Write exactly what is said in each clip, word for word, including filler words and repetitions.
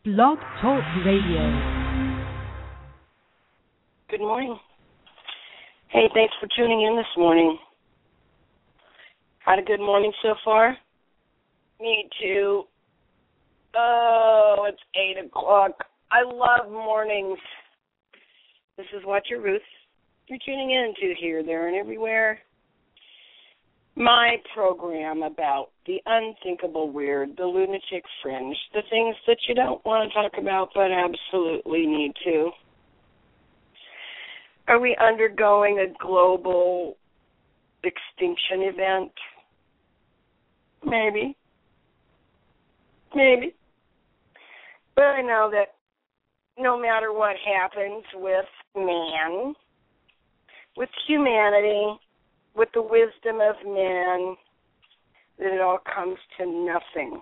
Blog Talk Radio. Good morning. Hey, thanks for tuning in this morning. Had a good morning so far? Me too. Oh, it's eight o'clock. I love mornings. This is Watcher Ruth. You're tuning in to Here, There, and Everywhere. My program about the unthinkable weird, the lunatic fringe, the things that you don't want to talk about but absolutely need to. Are we undergoing a global extinction event? Maybe. Maybe. But I know that no matter what happens with man, with humanity, with the wisdom of man, that it all comes to nothing.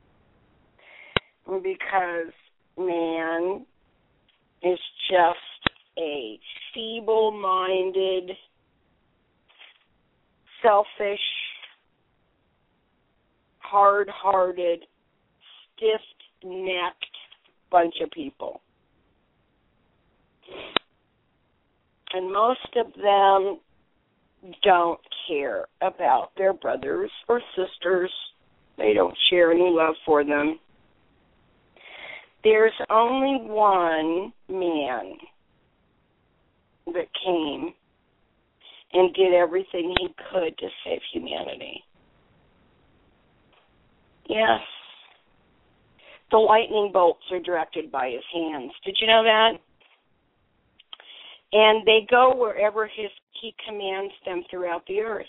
Because man is just a feeble-minded, selfish, hard-hearted, stiff-necked bunch of people. And most of them don't care about their brothers or sisters. They don't share any love for them. There's only one man that came and did everything he could to save humanity. Yes. The lightning bolts are directed by his hands. Did you know that? And they go wherever his, he commands them throughout the earth.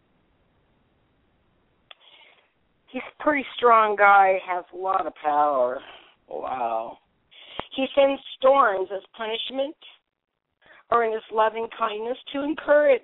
He's a pretty strong guy, has a lot of power. Wow. He sends storms as punishment or in his loving kindness to encourage.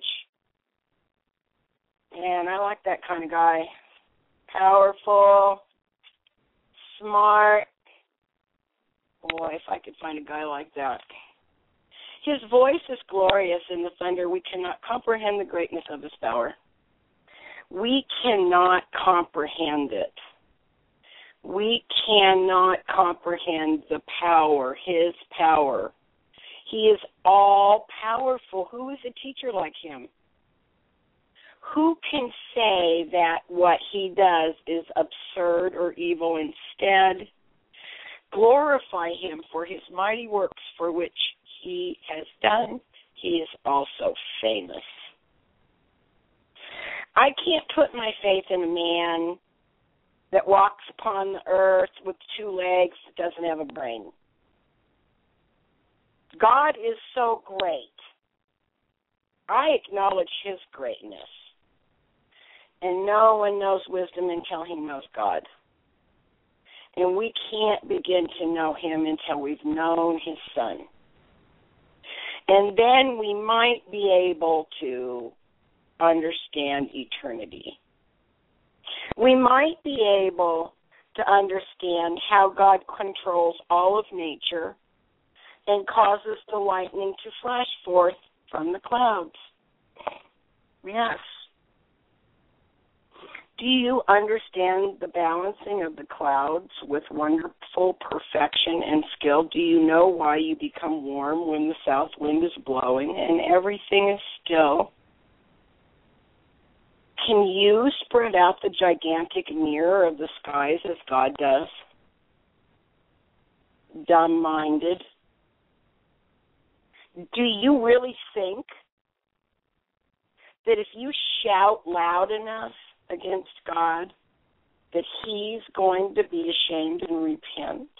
And I like that kind of guy. Powerful, smart. Boy, if I could find a guy like that. His voice is glorious in the thunder. We cannot comprehend the greatness of his power. We cannot comprehend it. We cannot comprehend the power, his power. He is all-powerful. Who is a teacher like him? Who can say that what he does is absurd or evil? Instead, glorify him for his mighty works for which he has done. He is also famous. I can't put my faith in a man that walks upon the earth with two legs that doesn't have a brain. God is so great. I acknowledge his greatness. And no one knows wisdom until he knows God. And we can't begin to know him until we've known his Son. And then we might be able to understand eternity. We might be able to understand how God controls all of nature and causes the lightning to flash forth from the clouds. Yes. Do you understand the balancing of the clouds with wonderful perfection and skill? Do you know why you become warm when the south wind is blowing and everything is still? Can you spread out the gigantic mirror of the skies as God does? Dumb-minded. Do you really think that if you shout loud enough against God, that he's going to be ashamed and repent?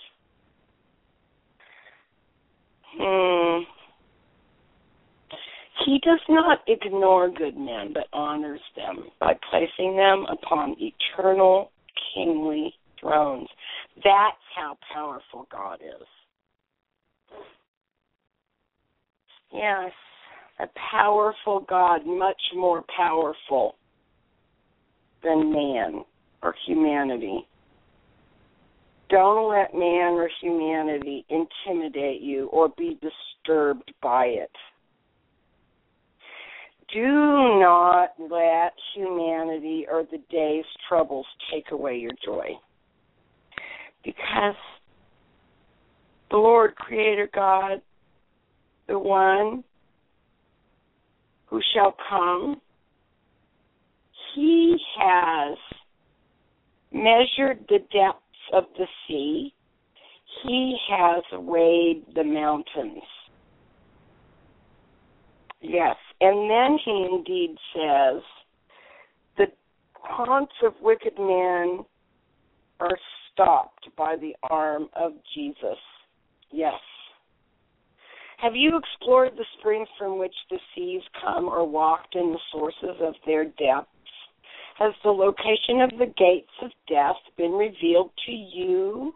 Hmm. He does not ignore good men, but honors them by placing them upon eternal kingly thrones. That's how powerful God is. Yes, a powerful God, much more powerful than man or humanity. Don't let man or humanity intimidate you or be disturbed by it. Do not let humanity or the day's troubles take away your joy. Because The Lord, Creator God, the one who shall come, he has measured the depths of the sea. He has weighed the mountains. Yes, and then he indeed says, the haunts of wicked men are stopped by the arm of Jesus. Yes. Have you explored the springs from which the seas come or walked in the sources of their depths? Has the location of the gates of death been revealed to you?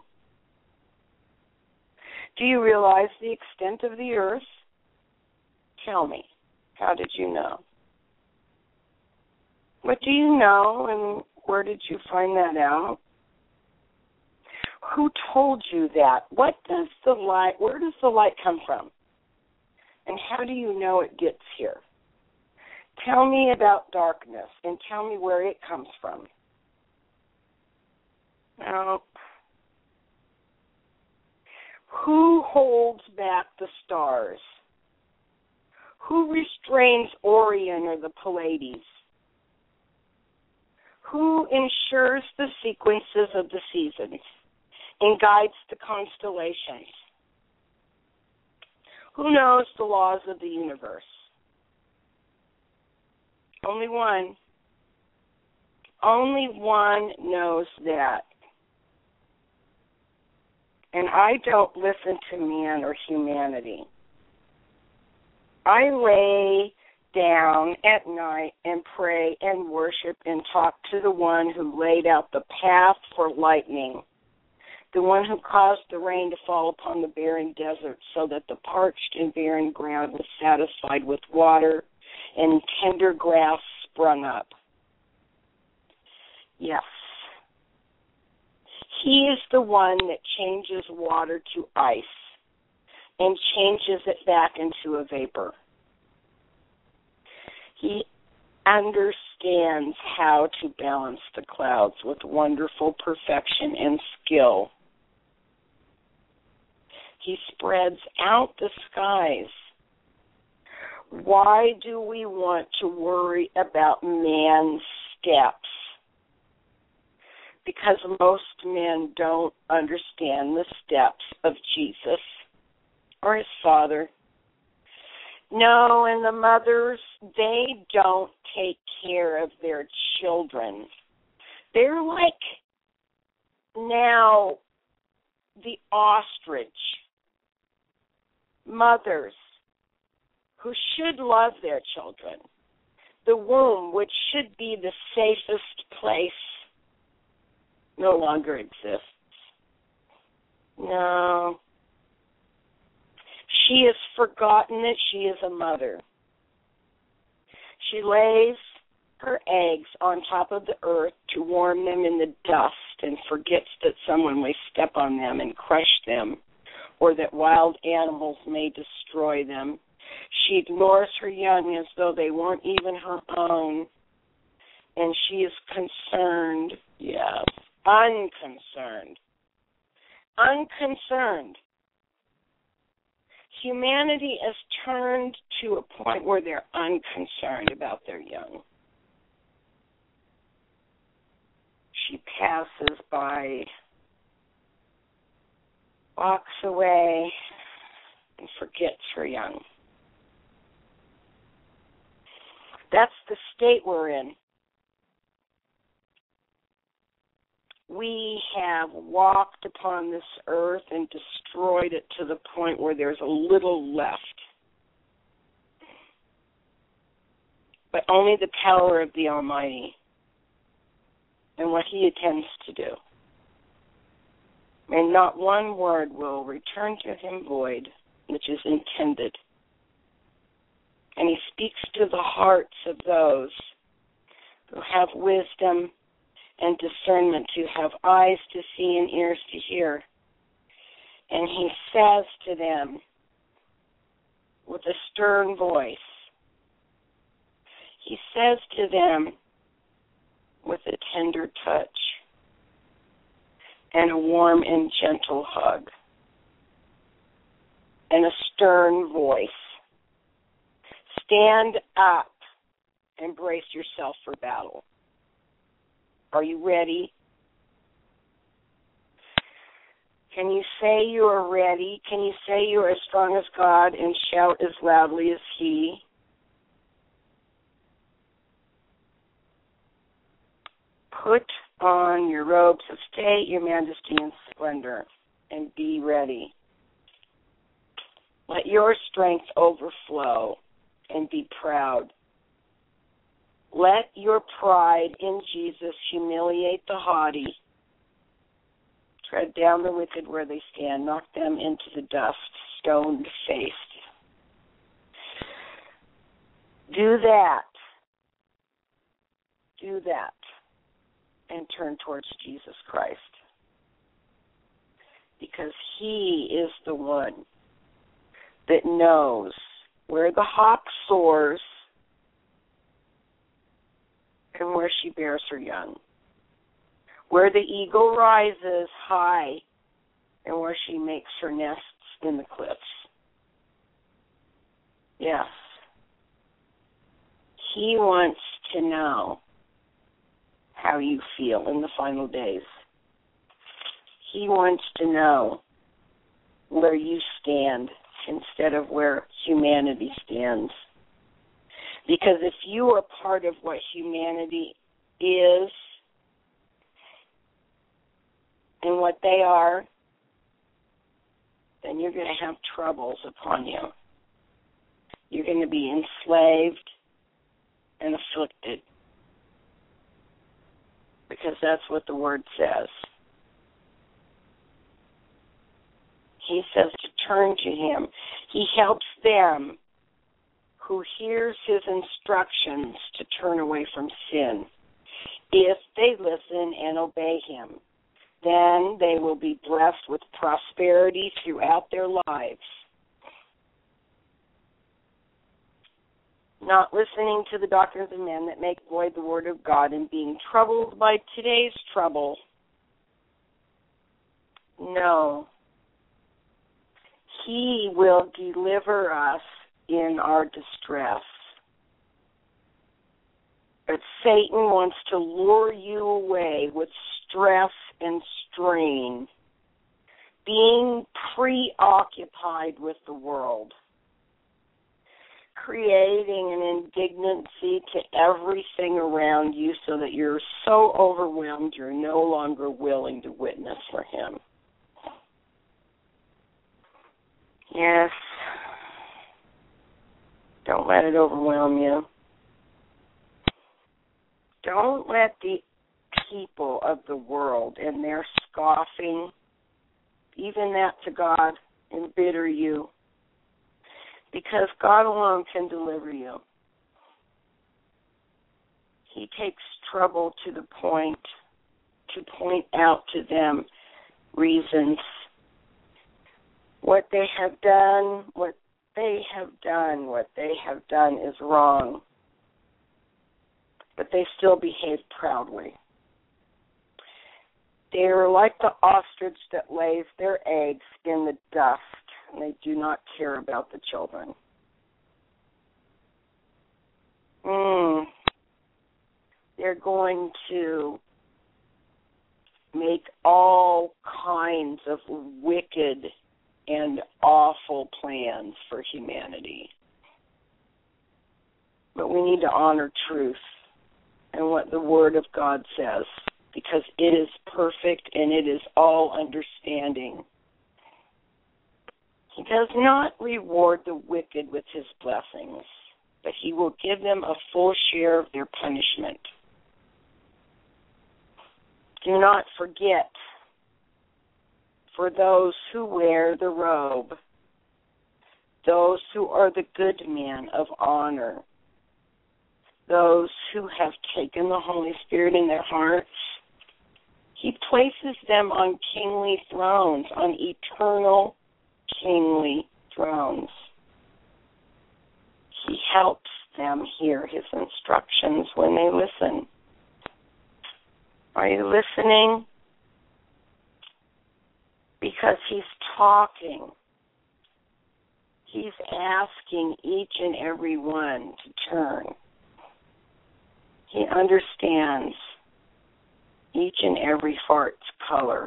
Do you realize the extent of the earth? Tell me, how did you know? What do you know, and where did you find that out? Who told you that? What does the light, where does the light come from? And how do you know it gets here? Tell me about darkness, and tell me where it comes from. Now, who holds back the stars? Who restrains Orion or the Pleiades? Who ensures the sequences of the seasons and guides the constellations? Who knows the laws of the universe? Only one. Only one knows that. And I don't listen to man or humanity. I lay down at night and pray and worship and talk to the one who laid out the path for lightning, the one who caused the rain to fall upon the barren desert so that the parched and barren ground was satisfied with water and tender grass sprung up. Yes. He is the one that changes water to ice and changes it back into a vapor. He understands how to balance the clouds with wonderful perfection and skill. He spreads out the skies. Why do we want to worry about man's steps? Because most men don't understand the steps of Jesus or his Father. No, and the mothers, they don't take care of their children. They're like now the ostrich. Mothers who should love their children. The womb, which should be the safest place, no longer exists. No. She has forgotten that she is a mother. She lays her eggs on top of the earth to warm them in the dust and forgets that someone may step on them and crush them, or that wild animals may destroy them. She ignores her young as though they weren't even her own. And she is concerned, yes, unconcerned. Unconcerned. Humanity is turned to a point where they're unconcerned about their young. She passes by, walks away, and forgets her young. That's the state we're in. We have walked upon this earth and destroyed it to the point where there's a little left. But only the power of the Almighty and what he intends to do. And not one word will return to him void, which is intended. And he speaks to the hearts of those who have wisdom and discernment, to have eyes to see and ears to hear. And he says to them with a stern voice, he says to them with a tender touch and a warm and gentle hug, and a stern voice. Stand up and brace yourself for battle. Are you ready? Can you say you are ready? Can you say you are as strong as God and shout as loudly as He? Put on your robes of state, your majesty and splendor, and be ready. Let your strength overflow and be proud. Let your pride in Jesus humiliate the haughty. Tread down the wicked where they stand. Knock them into the dust, stone-faced. Do that. Do that. And turn towards Jesus Christ. Because He is the one that knows where the hawk soars and where she bears her young. Where the eagle rises high and where she makes her nests in the cliffs. Yes. He wants to know how you feel in the final days. He wants to know where you stand instead of where humanity stands. Because if you are part of what humanity is and what they are, then you're going to have troubles upon you. You're going to be enslaved and afflicted. Because that's what the Word says. He says to turn to Him. He helps them who hears His instructions to turn away from sin. If they listen and obey Him, then they will be blessed with prosperity throughout their lives. Not listening to the doctrines of men that make void the word of God and being troubled by today's trouble. No. He will deliver us in our distress. But Satan wants to lure you away with stress and strain, being preoccupied with the world, creating an indignancy to everything around you so that you're so overwhelmed you're no longer willing to witness for Him. Yes. Don't let it overwhelm you. Don't let the people of the world and their scoffing, even that to God, embitter you. Because God alone can deliver you. He takes trouble to the point to point out to them reasons. What they have done, what they have done, what they have done is wrong. But they still behave proudly. They are like the ostrich that lays their eggs in the dust, and they do not care about the children. Mm. They're going to make all kinds of wicked and awful plans for humanity. But we need to honor truth and what the Word of God says, because it is perfect and it is all understanding. He does not reward the wicked with His blessings, but He will give them a full share of their punishment. Do not forget, for those who wear the robe, those who are the good men of honor, those who have taken the Holy Spirit in their hearts, He places them on kingly thrones, on eternal kingly thrones. He helps them hear His instructions when they listen. Are you listening? Because He's talking. He's asking each and every one to turn. He understands each and every heart's color.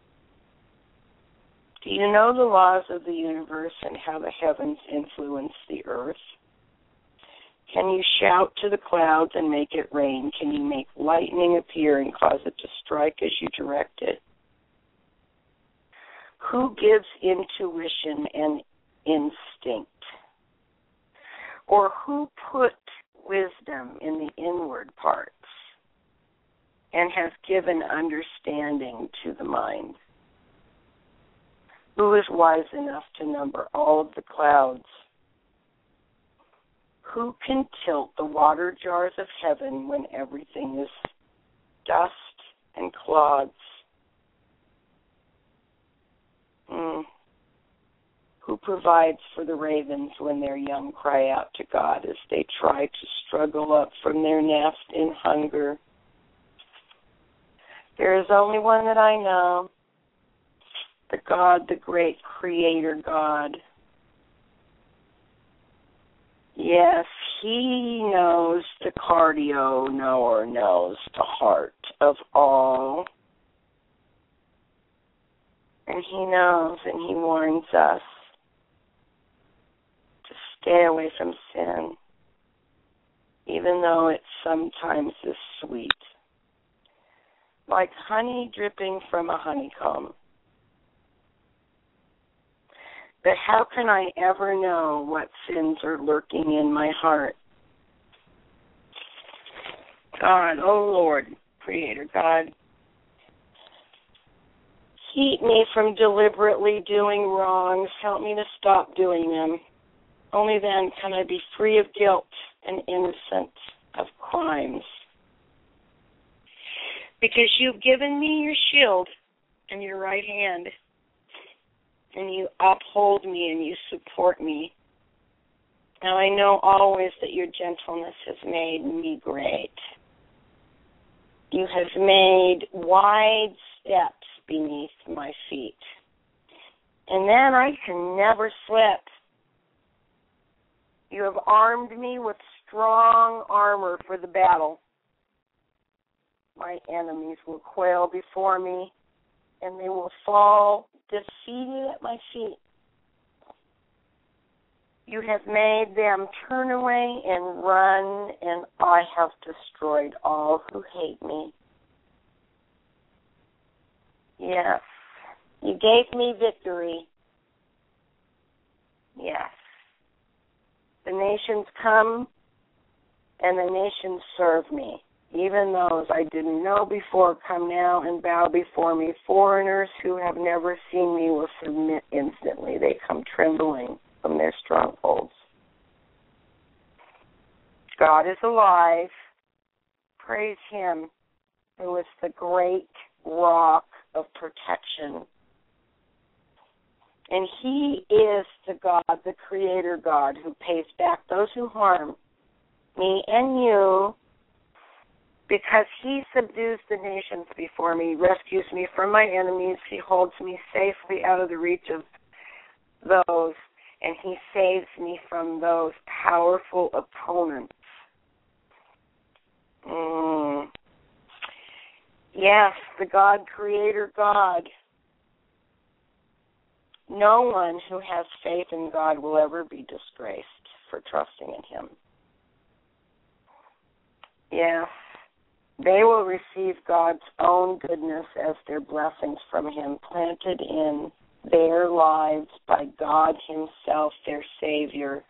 Do you know the laws of the universe and how the heavens influence the earth? Can you shout to the clouds and make it rain? Can you make lightning appear and cause it to strike as you direct it? Who gives intuition and instinct? Or who put wisdom in the inward parts and has given understanding to the mind? Who is wise enough to number all of the clouds? Who can tilt the water jars of heaven when everything is dust and clods? Mm. Who provides for the ravens when their young cry out to God as they try to struggle up from their nest in hunger? There is only one that I know, the God, the great Creator God. Yes, He knows the cardio knower knows the heart of all. And He knows and He warns us to stay away from sin, even though it sometimes is sweet, like honey dripping from a honeycomb. But how can I ever know what sins are lurking in my heart? God, oh Lord, Creator God, keep me from deliberately doing wrongs. Help me to stop doing them. Only then can I be free of guilt and innocent of crimes. Because you've given me your shield and your right hand, and you uphold me and you support me. Now I know always that your gentleness has made me great. You have made wide steps beneath my feet. And then I can never slip. You have armed me with strong armor for the battle. My enemies will quail before me, and they will fall defeated at my feet. You have made them turn away and run, and I have destroyed all who hate me. Yes, you gave me victory. Yes. The nations come, and the nations serve me. Even those I didn't know before come now and bow before me. Foreigners who have never seen me will submit instantly. They come trembling from their strongholds. God is alive. Praise Him, who is the great rock of protection. And He is the God, the Creator God, who pays back those who harm me and you, because He subdues the nations before me, rescues me from my enemies. He holds me safely out of the reach of those, and He saves me from those powerful opponents. Mm. Yes, the God, Creator God. No one who has faith in God will ever be disgraced for trusting in Him. Yes. They will receive God's own goodness as their blessings from Him, planted in their lives by God Himself, their Savior.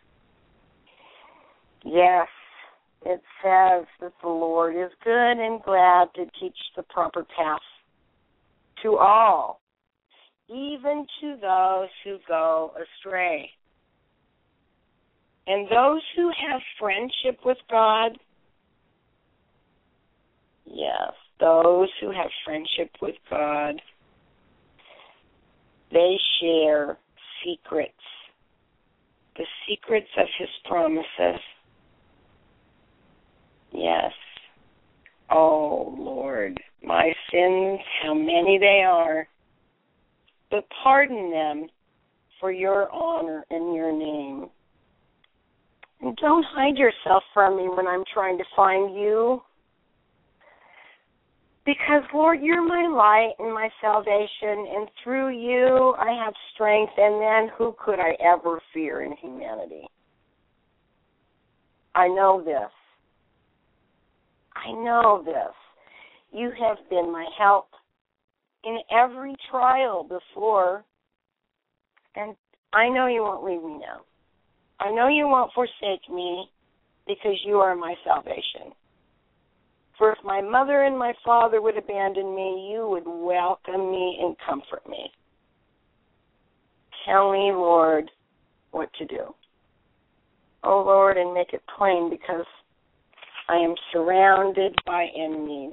Yes, it says that the Lord is good and glad to teach the proper path to all, even to those who go astray. And those who have friendship with God, yes, those who have friendship with God, they share secrets, the secrets of His promises. Yes. Oh, Lord, my sins, how many they are, but pardon them for your honor and your name. And don't hide yourself from me when I'm trying to find you. Because, Lord, you're my light and my salvation, and through you I have strength, and then who could I ever fear in humanity? I know this. I know this. You have been my help in every trial before, and I know you won't leave me now. I know you won't forsake me because you are my salvation. For if my mother and my father would abandon me, you would welcome me and comfort me. Tell me, Lord, what to do. Oh, Lord, and make it plain because I am surrounded by enemies.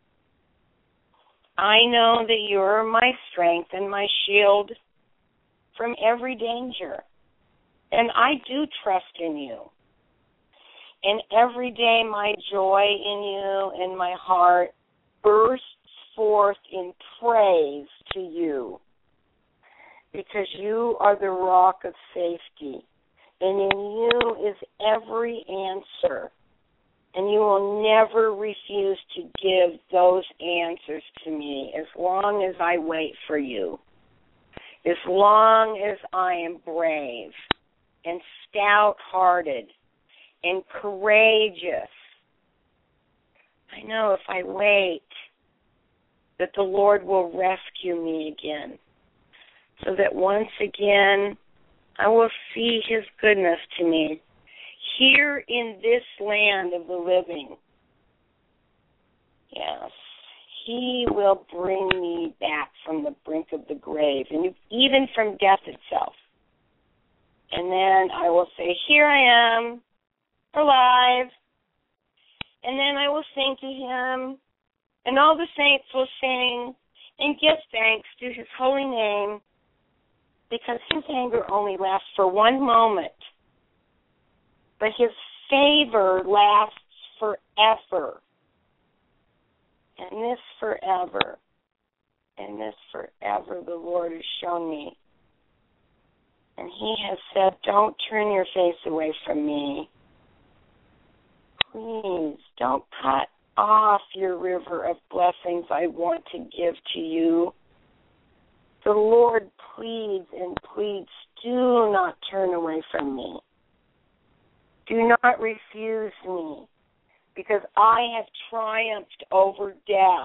I know that you are my strength and my shield from every danger. And I do trust in you. And every day my joy in you and my heart bursts forth in praise to you. Because you are the rock of safety. And in you is every answer. And you will never refuse to give those answers to me as long as I wait for you. As long as I am brave and stout-hearted and courageous. I know if I wait that the Lord will rescue me again, so that once again I will see his goodness to me here in this land of the living. Yes, he will bring me back from the brink of the grave, and even from death itself. And then I will say, here I am, alive. And then I will sing to him, and all the saints will sing and give thanks to his holy name, because his anger only lasts for one moment, but his favor lasts forever. And this forever, and this forever the Lord has shown me. And he has said, don't turn your face away from me. Please, don't cut off your river of blessings I want to give to you. The Lord pleads and pleads, do not turn away from me. Do not refuse me, because I have triumphed over death.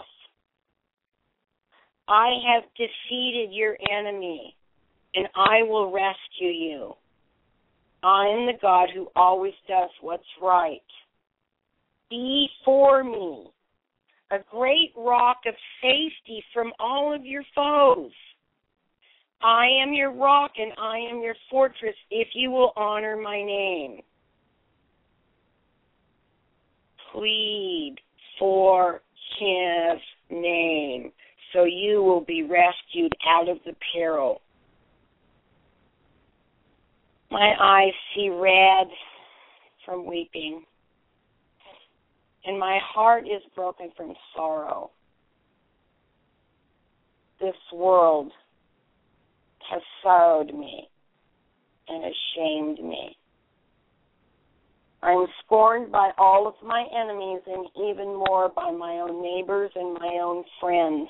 I have defeated your enemy, and I will rescue you. I am the God who always does what's right. Be for me a great rock of safety from all of your foes. I am your rock and I am your fortress if you will honor my name. Plead for his name so you will be rescued out of the peril. My eyes see red from weeping, and my heart is broken from sorrow. This world has sorrowed me and has shamed me. I am scorned by all of my enemies and even more by my own neighbors and my own friends.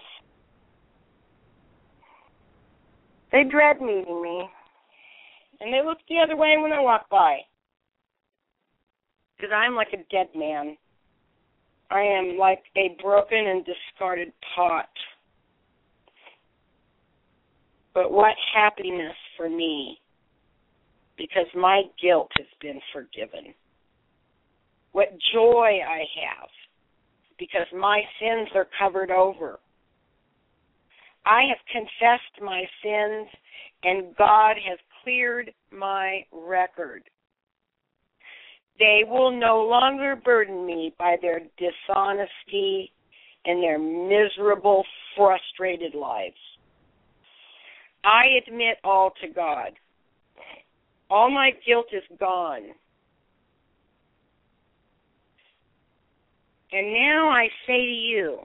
They dread meeting me, and they look the other way when I walk by, because I'm like a dead man. I am like a broken and discarded pot. But what happiness for me, because my guilt has been forgiven. What joy I have, because my sins are covered over. I have confessed my sins, and God has cleared my record. They will no longer burden me by their dishonesty and their miserable, frustrated lives. I admit all to God. All my guilt is gone. And now I say to you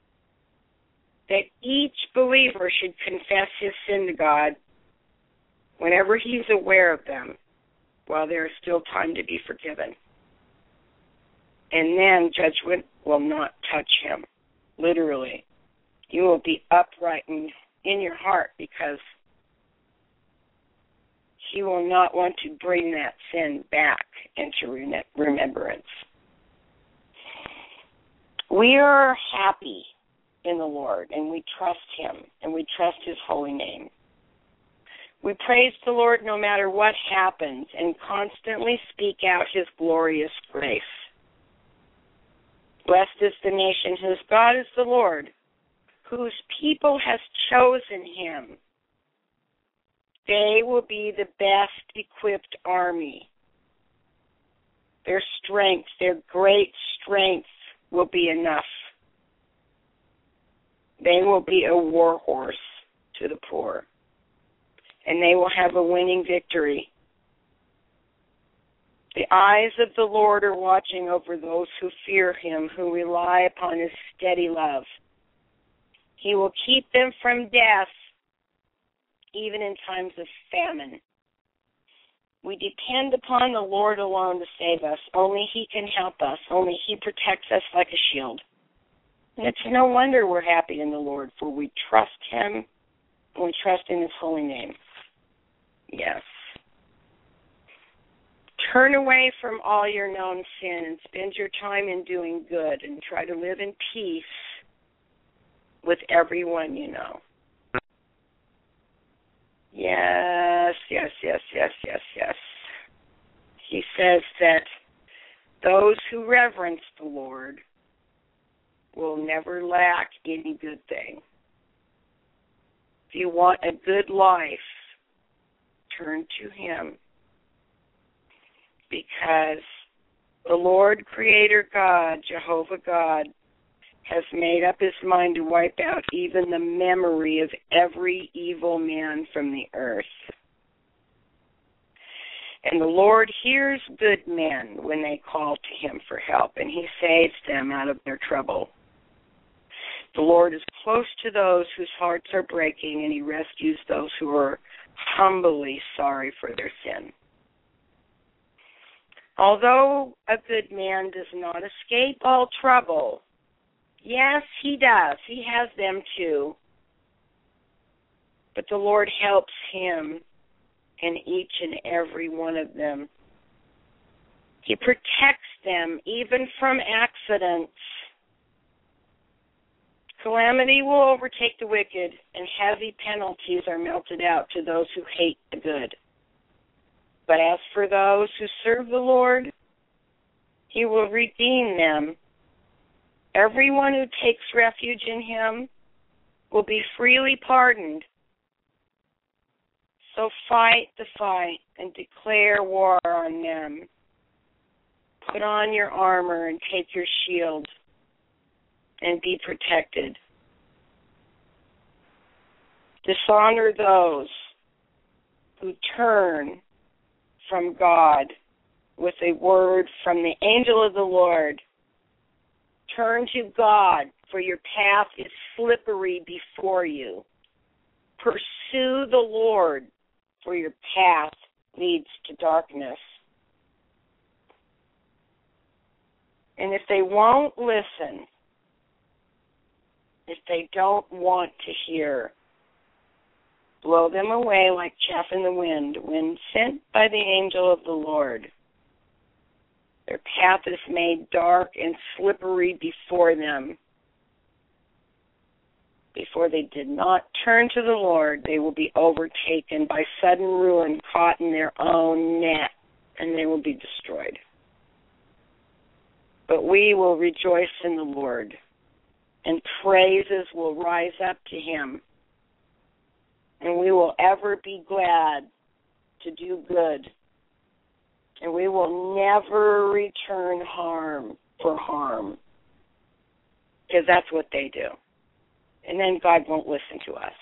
that each believer should confess his sin to God whenever he's aware of them, while there is still time to be forgiven. And then judgment will not touch him, literally. You will be upright in, in your heart because he will not want to bring that sin back into remembrance. We are happy in the Lord, and we trust him, and we trust his holy name. We praise the Lord no matter what happens and constantly speak out his glorious grace. Blessed is the nation whose God is the Lord, whose people has chosen him. They will be the best equipped army. Their strength, their great strength will be enough. They will be a war horse to the poor, and they will have a winning victory. The eyes of the Lord are watching over those who fear him, who rely upon his steady love. He will keep them from death, even in times of famine. We depend upon the Lord alone to save us. Only he can help us. Only he protects us like a shield. And it's no wonder we're happy in the Lord, for we trust him and we trust in his holy name. Yes. Turn away from all your known sin and spend your time in doing good and try to live in peace with everyone you know. Yes, yes, yes, yes, yes, yes. He says that those who reverence the Lord will never lack any good thing. If you want a good life, turn to him. Because the Lord, Creator God, Jehovah God, has made up his mind to wipe out even the memory of every evil man from the earth. And the Lord hears good men when they call to him for help, and he saves them out of their trouble. The Lord is close to those whose hearts are breaking, and he rescues those who are humbly sorry for their sin. Although a good man does not escape all trouble, yes, he does. He has them too. But the Lord helps him in each and every one of them. He protects them even from accidents. Calamity will overtake the wicked, and heavy penalties are meted out to those who hate the good. But as for those who serve the Lord, he will redeem them. Everyone who takes refuge in him will be freely pardoned. So fight the fight and declare war on them. Put on your armor and take your shield and be protected. Dishonor those who turn from God with a word from the angel of the Lord. Turn to God, for your path is slippery before you. Pursue the Lord, for your path leads to darkness. And if they won't listen, if they don't want to hear, blow them away like chaff in the wind, wind sent by the angel of the Lord. Their path is made dark and slippery before them. Before they did not turn to the Lord, they will be overtaken by sudden ruin, caught in their own net, and they will be destroyed. But we will rejoice in the Lord, and praises will rise up to him. And we will ever be glad to do good. And we will never return harm for harm. Because that's what they do. And then God won't listen to us.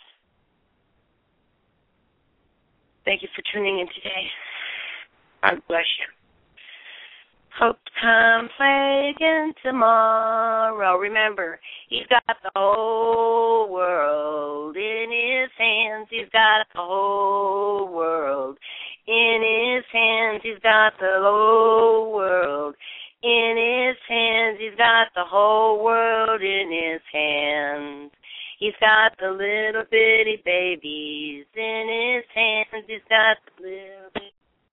Thank you for tuning in today. God bless you. Hope to come play again tomorrow. Remember, he's got the whole world in his hands. He's got the whole world hands, he's got the whole world. In his hands, he's got the whole world in his hands. He's got the little bitty babies in his hands. He's got